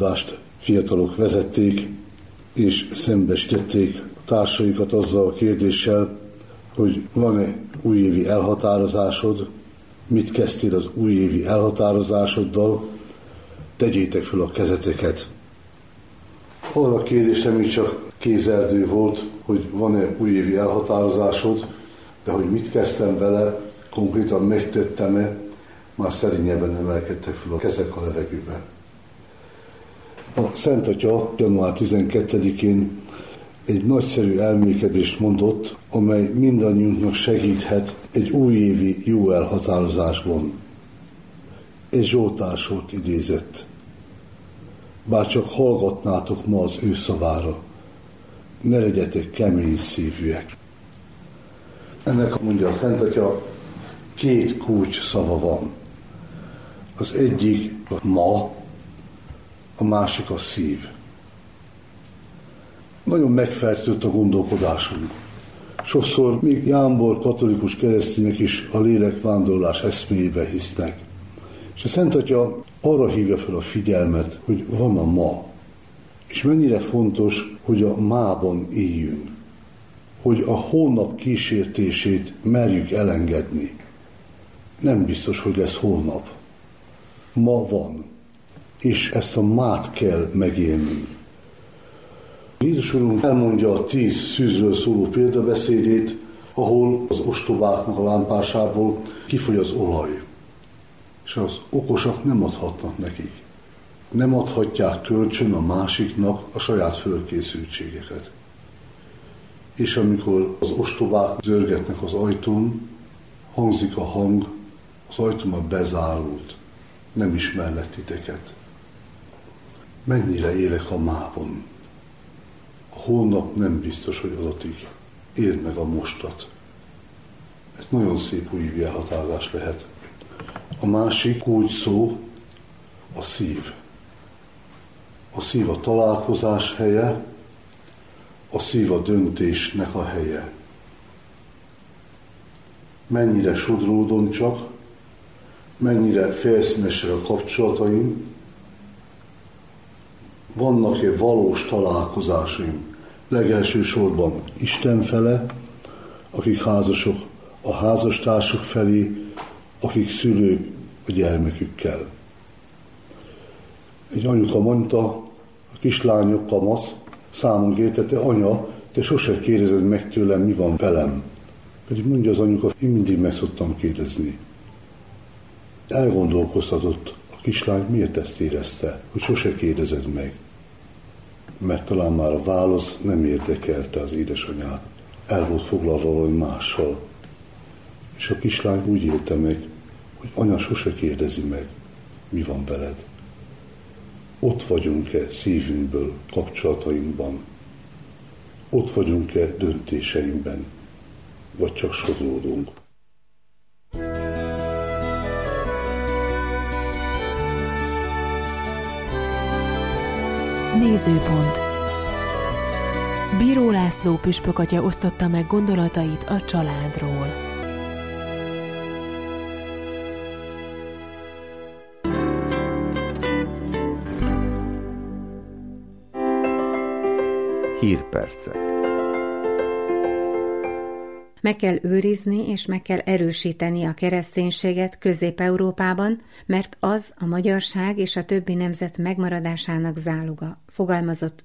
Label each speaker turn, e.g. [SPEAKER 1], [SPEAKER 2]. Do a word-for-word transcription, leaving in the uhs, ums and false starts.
[SPEAKER 1] Dást fiatalok vezették, és szembesítették a társaikat azzal a kérdéssel, hogy van-e újévi elhatározásod, mit kezdtél az újévi elhatározásoddal, tegyétek fel a kezeteket. Arra a kérdés nem is csak kézerdő volt, hogy van-e újévi elhatározásod, de hogy mit kezdtem vele, konkrétan megtettem-e, már szerényebben emelkedtek fel a kezek a levegőbe. A Szent Atya január tizenkettedikén egy nagyszerű elmélkedést mondott, amely mindannyiunknak segíthet egy újévi jó elhatározásban. Egy zsoltársort idézett. Bár csak hallgatnátok ma az ő szavára, ne legyetek kemény szívűek. Ennek mondja a Szent Atya, két kulcs szava van. Az egyik a ma, a másik a szív. Nagyon megfertőtt a gondolkodásunk. Sokszor még jámbor katolikus keresztények is a lélekvándorlás eszméjébe hisznek. És a Szent Atya arra hívja fel a figyelmet, hogy van a ma, és mennyire fontos, hogy a mában éljünk, hogy a holnap kísértését merjük elengedni. Nem biztos, hogy lesz holnap. Ma van, és ezt a mát kell megélnünk. Jézus Urunk elmondja a tíz szűzről szóló példabeszédét, ahol az ostobáknak a lámpásából kifogy az olaj. És az okosak nem adhatnak nekik. Nem adhatják kölcsön a másiknak a saját fölkészültségeket. És amikor az ostobák zörgetnek az ajtón, hangzik a hang, az ajtó már bezárult, nem ismerlek titeket. Mennyire élek a mában? A holnap nem biztos, hogy adatik. Éld meg a mostat. Ez nagyon szép újévi elhatározás lehet. A másik kulcs szó a szív. A szív a találkozás helye, a szív a döntésnek a helye. Mennyire sodródom csak, mennyire felszínesek a kapcsolataim, vannak-e valós találkozásaim, legelső sorban Isten fele, akik házasok, a házastársuk felé, akik szülők a gyermekükkel. Egy anyuka mondta, a kislányok, kamasz, számon kértette, anya, te sose kérdezed meg tőlem, mi van velem. Pedig mondja az anyuka, én mindig meg szoktam kérdezni. Elgondolkoztatott a kislány, miért ezt érezte, hogy sose kérdezed meg. Mert talán már a válasz nem érdekelte az édesanyát. El volt foglalva valami mással. És a kislány úgy élte meg, hogy anya sose kérdezi meg, mi van veled. Ott vagyunk-e szívünkből, kapcsolatainkban? Ott vagyunk-e döntéseinkben? Vagy csak sodródunk?
[SPEAKER 2] Nézőpont. Bíró László püspökatya osztotta meg gondolatait a családról.
[SPEAKER 3] Hírpercek.
[SPEAKER 4] Meg kell őrizni és meg kell erősíteni a kereszténységet Közép-Európában, mert az a magyarság és a többi nemzet megmaradásának záloga, fogalmazott